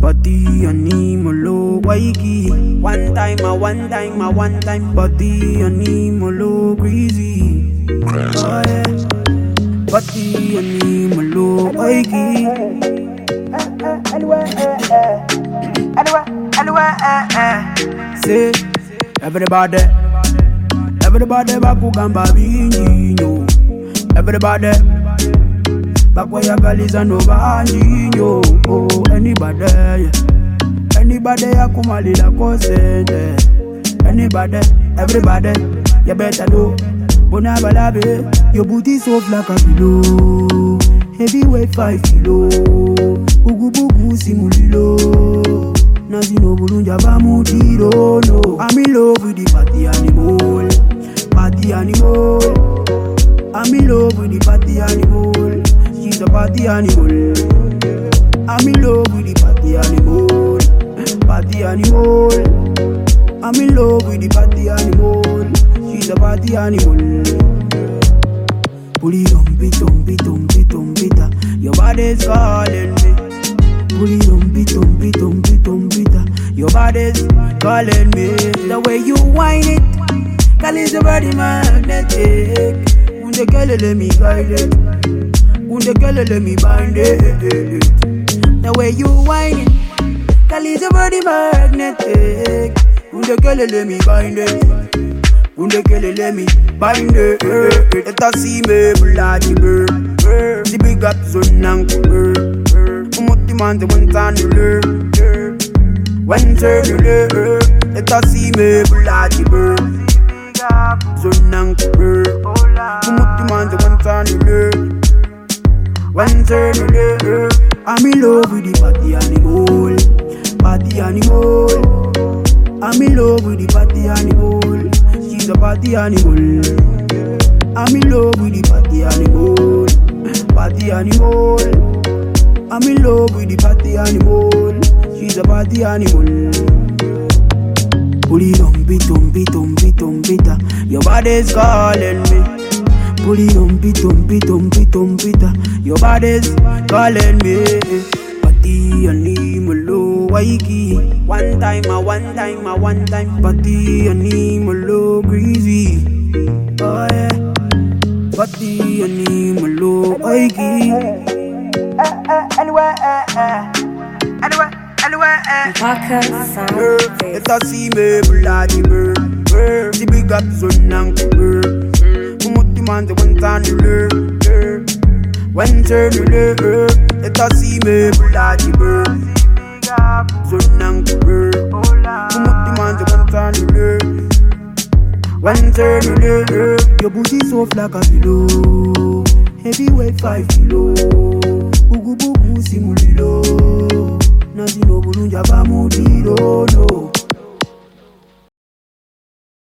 Body animal waiki. One time, body animal greasy. Oh yeah. Body animal waiki. Anyway. Say everybody bakugamba bingi nyo. Everybody back where your girls are no banji nyo. Oh, anybody akumalila kosende. Anybody, everybody, you better know. Bona balabe, your booty soft like a pillow. Heavyweight 5 kilo. Ugu bugu simulilo. Nazi no bulunja bamutiro no. I'm in love with the party animal. Party animal. I'm in love with the party animal. She's a party animal. I'm in love with the party animal. Party animal. I'm in love with the party animal. She's a party animal. Pully dumpy. Your body's calling me. Pully dumpy. Your body's calling me. The way you whine it, girl, is a body magnetic. Unde girl, let me guide it. Unde girl, let me bind it. The way you whine it, girl, is a body magnetic. Unde girl, let me bind it. Unde girl, let me bind it. Let us see me bloody bird. The big up zone and bird. Man, the one time to learn. One turn to learn. Let us see me bloody bird. So nang bird. Man, the one time to learn. One turn to learn. I'm in love with the party animal. Party animal. I'm in love with the party animal. She's a party animal. I'm in love with the party animal. Party animal. I'm in love with the party animal. She's a party animal. Pully dumpy. Your body's calling me. Pully dumpy. Your body's calling me. Party animal waiki. One time. Party animal greasy. Oh yeah. Party animal waiki. Anyway. Let us see me bloody bird. The big up zone and bird. Man, the one time to learn. One turn to learn. Let us see me bloody bird. Zone and bird. Man, the one time to learn. One turn to learn. Your booty soft like a pillow. Heavyweight 5 kilo. Bugu simulilo.